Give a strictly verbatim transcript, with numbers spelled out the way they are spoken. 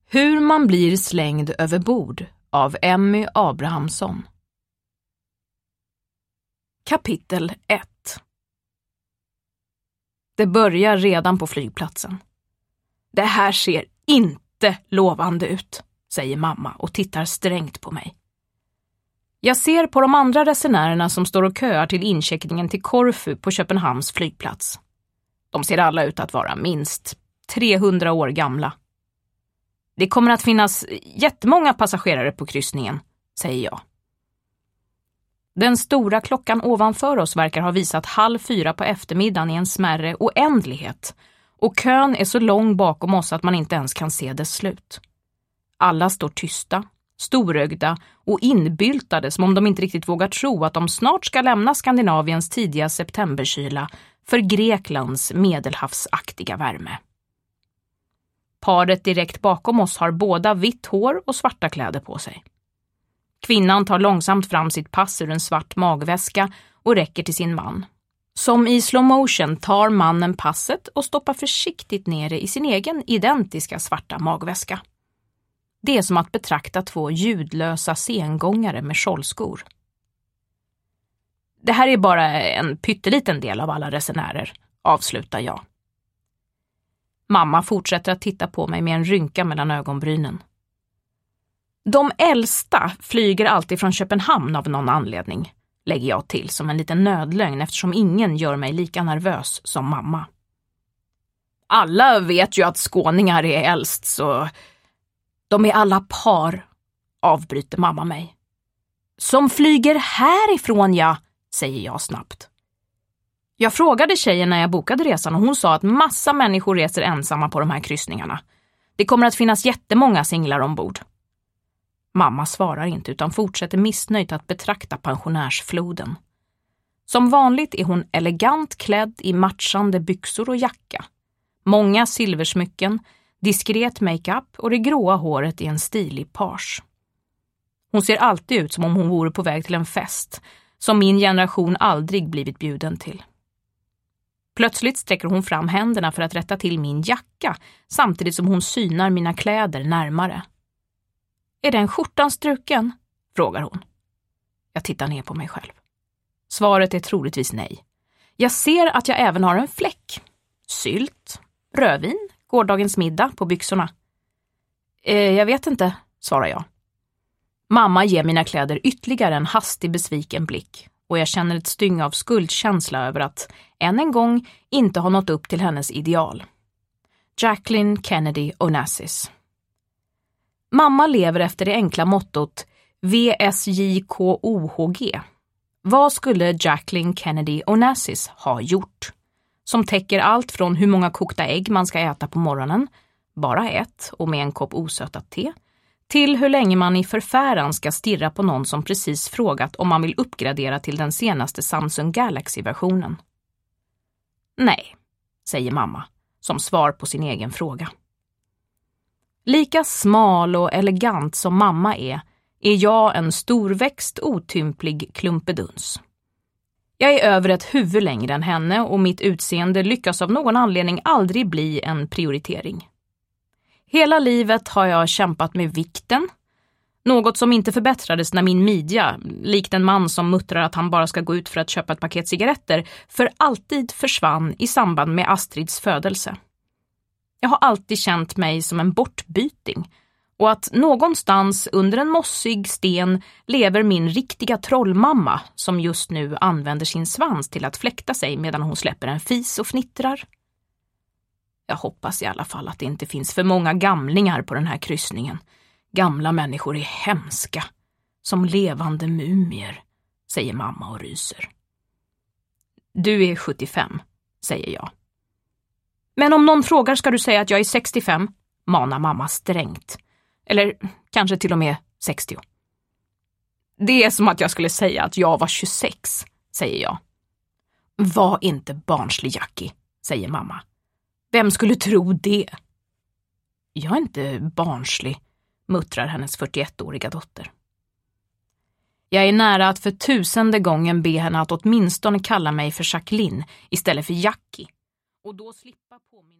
Hur man blir slängd över bord av Emmy Abrahamsson. Kapitel ett. Det börjar redan på flygplatsen. Det här ser inte lovande ut, säger mamma och tittar strängt på mig. Jag ser på de andra resenärerna som står och köar till incheckningen till Korfu på Köpenhamns flygplats. De ser alla ut att vara minst trehundra år gamla. Det kommer att finnas jättemånga passagerare på kryssningen, säger jag. Den stora klockan ovanför oss verkar ha visat halv fyra på eftermiddagen i en smärre oändlighet, och kön är så lång bakom oss att man inte ens kan se dess slut. Alla står tysta, storögda och inbyltade som om de inte riktigt vågar tro att de snart ska lämna Skandinaviens tidiga septemberkyla för Greklands medelhavsaktiga värme. Paret direkt bakom oss har båda vitt hår och svarta kläder på sig. Kvinnan tar långsamt fram sitt pass ur en svart magväska och räcker till sin man. Som i slow motion tar mannen passet och stoppar försiktigt ner det i sin egen identiska svarta magväska. Det är som att betrakta två ljudlösa sengångare med skjoldskor. Det här är bara en pytteliten del av alla resenärer, avslutar jag. Mamma fortsätter att titta på mig med en rynka mellan ögonbrynen. De äldsta flyger alltid från Köpenhamn av någon anledning, lägger jag till som en liten nödlögn eftersom ingen gör mig lika nervös som mamma. Alla vet ju att skåningar är äldst, så de är alla par, avbryter mamma mig. Som flyger härifrån, ja, säger jag snabbt. Jag frågade tjejen när jag bokade resan och hon sa att massa människor reser ensamma på de här kryssningarna. Det kommer att finnas jättemånga singlar ombord. Mamma svarar inte utan fortsätter missnöjt att betrakta pensionärsfloden. Som vanligt är hon elegant klädd i matchande byxor och jacka. Många silversmycken, diskret makeup och det gråa håret i en stilig page. Hon ser alltid ut som om hon vore på väg till en fest som min generation aldrig blivit bjuden till. Plötsligt sträcker hon fram händerna för att rätta till min jacka samtidigt som hon synar mina kläder närmare. Är den skjortan struken? Frågar hon. Jag tittar ner på mig själv. Svaret är troligtvis nej. Jag ser att jag även har en fläck. Sylt, rödvin, gårdagens middag på byxorna. Eh, jag vet inte, svarar jag. Mamma ger mina kläder ytterligare en hastig besviken blick och jag känner ett styng av skuldkänsla över att än en gång inte ha nått upp till hennes ideal. Jacqueline Kennedy Onassis. Mamma lever efter det enkla mottot V S J K O H G. Vad skulle Jacqueline Kennedy Onassis ha gjort? Som täcker allt från hur många kokta ägg man ska äta på morgonen, bara ett och med en kopp osötat te, till hur länge man i förfäran ska stirra på någon som precis frågat om man vill uppgradera till den senaste Samsung Galaxy-versionen. Nej, säger mamma, som svar på sin egen fråga. Lika smal och elegant som mamma är, är jag en storväxt, otymplig klumpeduns. Jag är över ett huvud längre än henne och mitt utseende lyckas av någon anledning aldrig bli en prioritering. Hela livet har jag kämpat med vikten, något som inte förbättrades när min midja, likt en man som muttrar att han bara ska gå ut för att köpa ett paket cigaretter, för alltid försvann i samband med Astrids födelse. Jag har alltid känt mig som en bortbyting och att någonstans under en mossig sten lever min riktiga trollmamma som just nu använder sin svans till att fläkta sig medan hon släpper en fis och fnittrar. Jag hoppas i alla fall att det inte finns för många gamlingar på den här kryssningen. Gamla människor är hemska, som levande mumier, säger mamma och ryser. Du är sjuttiofem, säger jag. Men om någon frågar ska du säga att jag är sextiofem, manar mamma strängt. Eller kanske till och med sextio. Det är som att jag skulle säga att jag var tjugosex, säger jag. Var inte barnslig, Jackie, säger mamma. Vem skulle tro det? Jag är inte barnslig, muttrar hennes fyrtioettåriga dotter. Jag är nära att för tusende gången be henne att åtminstone kalla mig för Jacqueline istället för Jackie. Och då slippa påminna